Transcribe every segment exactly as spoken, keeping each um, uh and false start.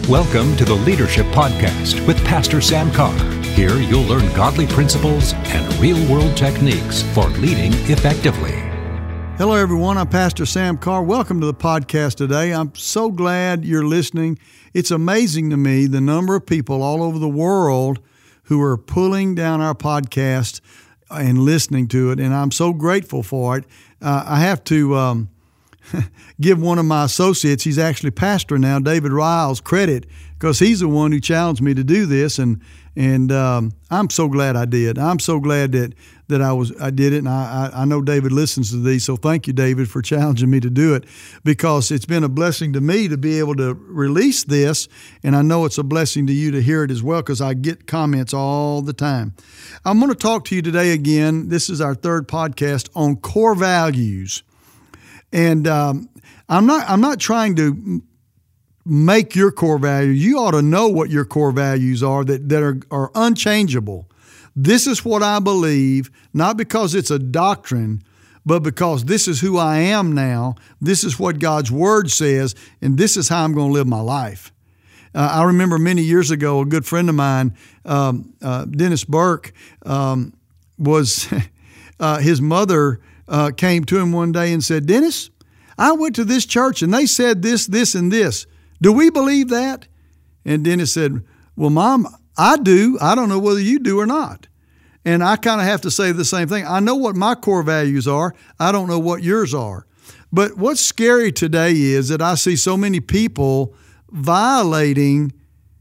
Welcome to the Leadership Podcast with Pastor Sam Carr. Here you'll learn godly principles and real-world techniques for leading effectively. Hello, everyone. I'm Pastor Sam Carr. Welcome to the podcast today. I'm so glad you're listening. It's amazing to me the number of people all over the world who are pulling down our podcast and listening to it, and I'm so grateful for it. Uh, I have to um, give one of my associates, he's actually pastor now, David Riles, credit because he's the one who challenged me to do this, and and um, I'm so glad I did. I'm so glad that that I was I did it, and I, I I know David listens to these, so thank you, David, for challenging me to do it, because it's been a blessing to me to be able to release this, and I know it's a blessing to you to hear it as well, because I get comments all the time. I'm going to talk to you today again. This is our third podcast on core values, and um, I'm not I'm not trying to make your core values. You ought to know what your core values are that, that are, are unchangeable. This is what I believe, not because it's a doctrine, but because this is who I am now. This is what God's Word says, and this is how I'm going to live my life. Uh, I remember many years ago, a good friend of mine, um, uh, Dennis Burke, um, was uh, his mother uh, came to him one day and said, "Dennis, I went to this church and they said this, this, and this. Do we believe that?" And Dennis said, "Well, Mom, I do. I don't know whether you do or not." And I kind of have to say the same thing. I know what my core values are. I don't know what yours are. But what's scary today is that I see so many people violating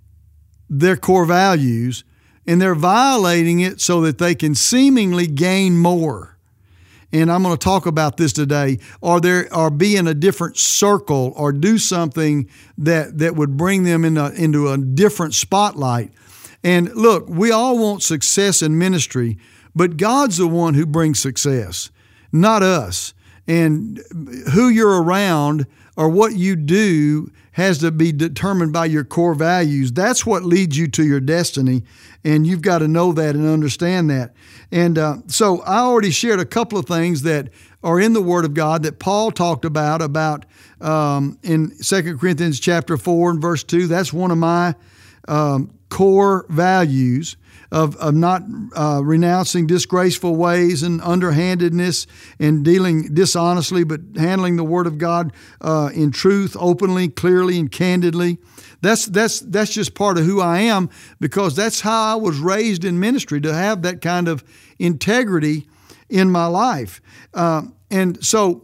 their core values, and they're violating it so that they can seemingly gain more. And I'm going to talk about this today, or there, or be in a different circle, or do something that, that would bring them in a, into a different spotlight. And look, we all want success in ministry, but God's the one who brings success, not us. And who you're around or what you do has to be determined by your core values. That's what leads you to your destiny, and you've got to know that and understand that. And uh, so I already shared a couple of things that are in the Word of God that Paul talked about, about um, in Second Corinthians chapter four and verse two. That's one of my um, core values of, of not uh, renouncing disgraceful ways and underhandedness and dealing dishonestly, but handling the Word of God uh, in truth, openly, clearly, and candidly. That's that's that's just part of who I am, because that's how I was raised in ministry, to have that kind of integrity in my life. Uh, and so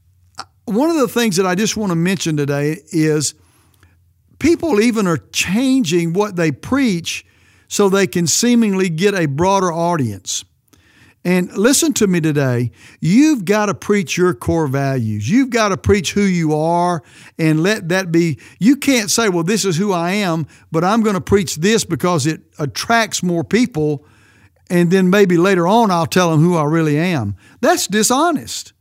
one of the things that I just want to mention today is people even are changing what they preach so they can seemingly get a broader audience. And listen to me today, you've got to preach your core values. You've got to preach who you are and let that be. You can't say, well, this is who I am, but I'm going to preach this because it attracts more people, and then maybe later on I'll tell them who I really am. That's dishonest.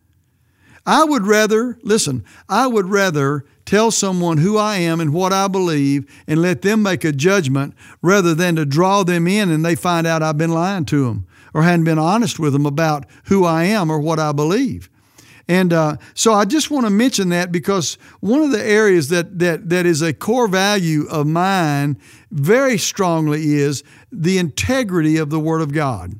I would rather, listen, I would rather tell someone who I am and what I believe and let them make a judgment rather than to draw them in and they find out I've been lying to them or hadn't been honest with them about who I am or what I believe. And uh, so I just want to mention that, because one of the areas that, that, that is a core value of mine very strongly is the integrity of the Word of God.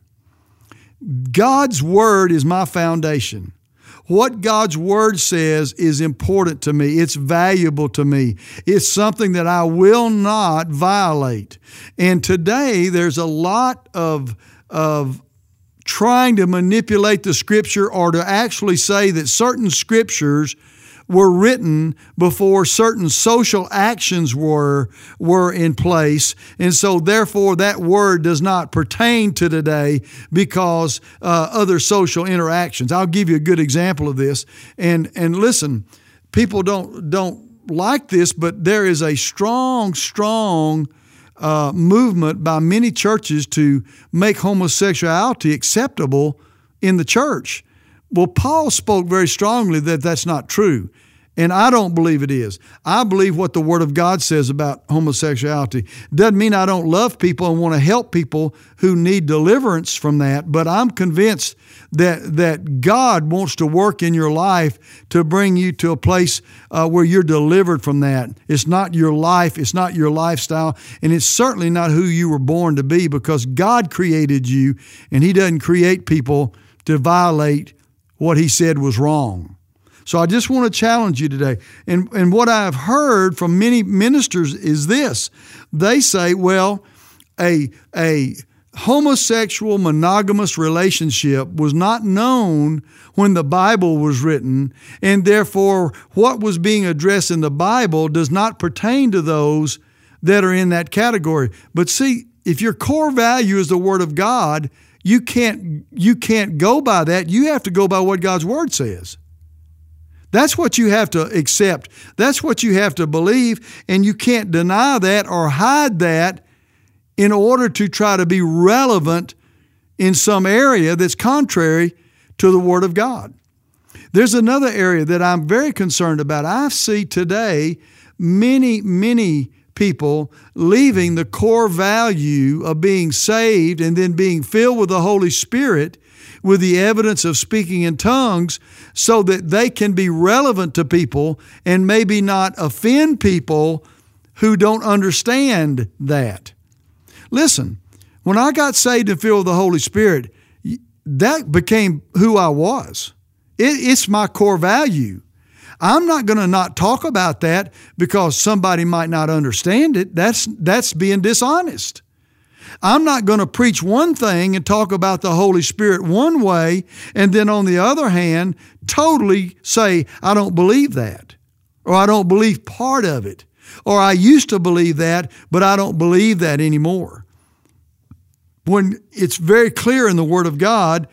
God's Word is my foundation. What God's Word says is important to me. It's valuable to me. It's something that I will not violate. And today there's a lot of, of trying to manipulate the Scripture, or to actually say that certain Scriptures were written before certain social actions were were in place, and so therefore that word does not pertain to today because uh, other social interactions. I'll give you a good example of this, and and listen, people don't don't like this, but there is a strong, strong uh, movement by many churches to make homosexuality acceptable in the church. Well, Paul spoke very strongly that that's not true. And I don't believe it is. I believe what the Word of God says about homosexuality. Doesn't mean I don't love people and want to help people who need deliverance from that, but I'm convinced that that God wants to work in your life to bring you to a place uh, where you're delivered from that. It's not your life, it's not your lifestyle, and it's certainly not who you were born to be, because God created you, and He doesn't create people to violate what He said was wrong. So I just want to challenge you today. And, and what I've heard from many ministers is this. They say, well, a, a homosexual monogamous relationship was not known when the Bible was written, and therefore what was being addressed in the Bible does not pertain to those that are in that category. But see, if your core value is the Word of God, you can't, you can't go by that. You have to go by what God's Word says. That's what you have to accept. That's what you have to believe, and you can't deny that or hide that in order to try to be relevant in some area that's contrary to the Word of God. There's another area that I'm very concerned about. I see today many, many people leaving the core value of being saved and then being filled with the Holy Spirit with the evidence of speaking in tongues so that they can be relevant to people and maybe not offend people who don't understand that. Listen, when I got saved and filled with the Holy Spirit, that became who I was. It, it's my core value. I'm not going to not talk about that because somebody might not understand it. That's, that's being dishonest. I'm not going to preach one thing and talk about the Holy Spirit one way, and then on the other hand, totally say, I don't believe that, or I don't believe part of it, or I used to believe that, but I don't believe that anymore. When it's very clear in the Word of God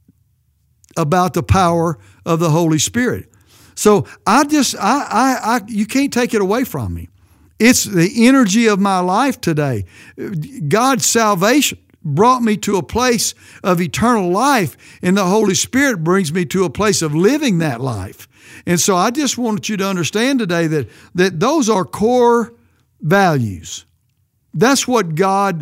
about the power of the Holy Spirit. So I just, I, I, I you can't take it away from me. It's the energy of my life today. God's salvation brought me to a place of eternal life, and the Holy Spirit brings me to a place of living that life. And so I just wanted you to understand today that, that those are core values. That's what God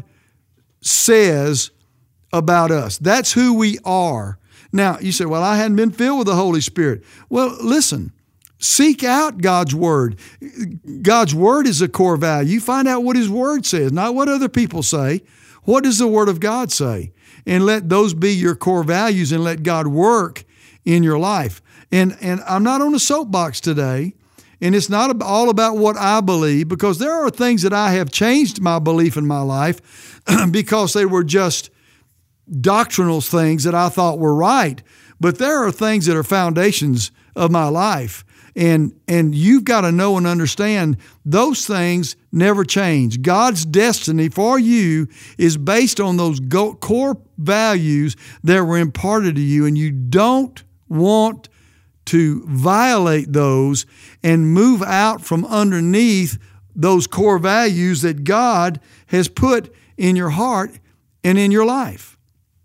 says about us. That's who we are. Now, you say, well, I hadn't been filled with the Holy Spirit. Well, listen. Seek out God's Word. God's Word is a core value. Find out what His Word says, not what other people say. What does the Word of God say? And let those be your core values, and let God work in your life. And, and I'm not on a soapbox today, and it's not all about what I believe, because there are things that I have changed my belief in my life because they were just doctrinal things that I thought were right. But there are things that are foundations of my life. And and you've got to know and understand those things never change. God's destiny for you is based on those go- core values that were imparted to you, and you don't want to violate those and move out from underneath those core values that God has put in your heart and in your life.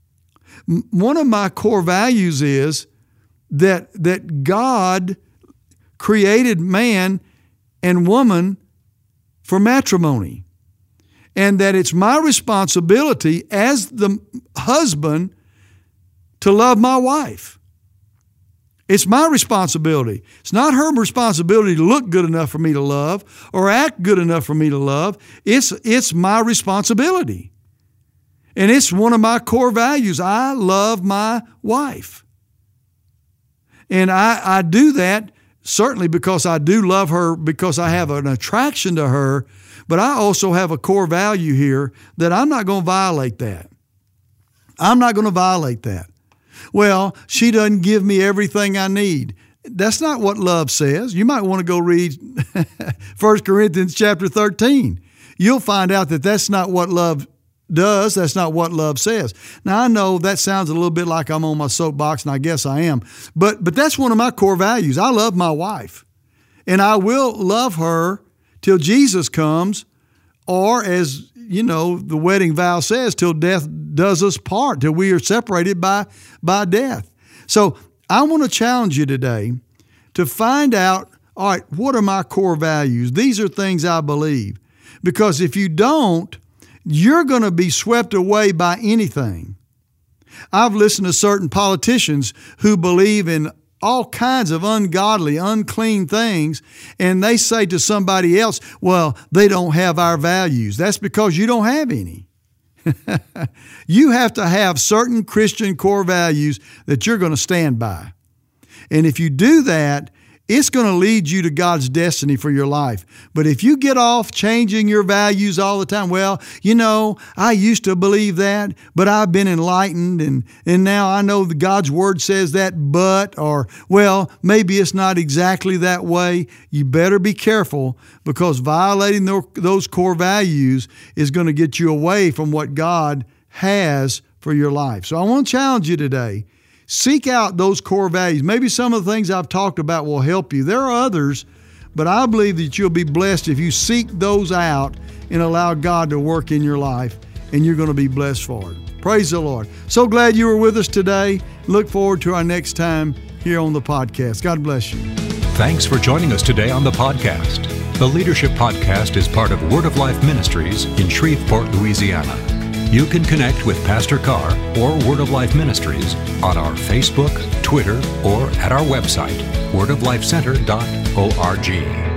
One of my core values is that that God created man and woman for matrimony, and that it's my responsibility as the husband to love my wife. It's my responsibility. It's not her responsibility to look good enough for me to love or act good enough for me to love. It's, it's my responsibility. And it's one of my core values. I love my wife. And I, I do that certainly because I do love her, because I have an attraction to her, but I also have a core value here that I'm not going to violate that. I'm not going to violate that. Well, she doesn't give me everything I need. That's not what love says. You might want to go read First Corinthians chapter thirteen. You'll find out that that's not what love does. That's not what love says. Now, I know that sounds a little bit like I'm on my soapbox, and I guess I am, but but that's one of my core values. I love my wife, and I will love her till Jesus comes, or as, you know, the wedding vow says, till death does us part, till we are separated by, by death. So I want to challenge you today to find out all right, what are my core values? These are things I believe. Because if you don't, you're going to be swept away by anything. I've listened to certain politicians who believe in all kinds of ungodly, unclean things, and they say to somebody else, well, they don't have our values. That's because you don't have any. You have to have certain Christian core values that you're going to stand by. And if you do that, it's going to lead you to God's destiny for your life. But if you get off changing your values all the time, well, you know, I used to believe that, but I've been enlightened, and, and now I know that God's Word says that, but, or, well, maybe it's not exactly that way. You better be careful, because violating those core values is going to get you away from what God has for your life. So I want to challenge you today. Seek out those core values. Maybe some of the things I've talked about will help you. There are others, but I believe that you'll be blessed if you seek those out and allow God to work in your life, and you're going to be blessed for it. Praise the Lord. So glad you were with us today. Look forward to our next time here on the podcast. God bless you. Thanks for joining us today on the podcast. The Leadership Podcast is part of Word of Life Ministries in Shreveport, Louisiana. You can connect with Pastor Carr or Word of Life Ministries on our Facebook, Twitter, or at our website, word of life center dot org.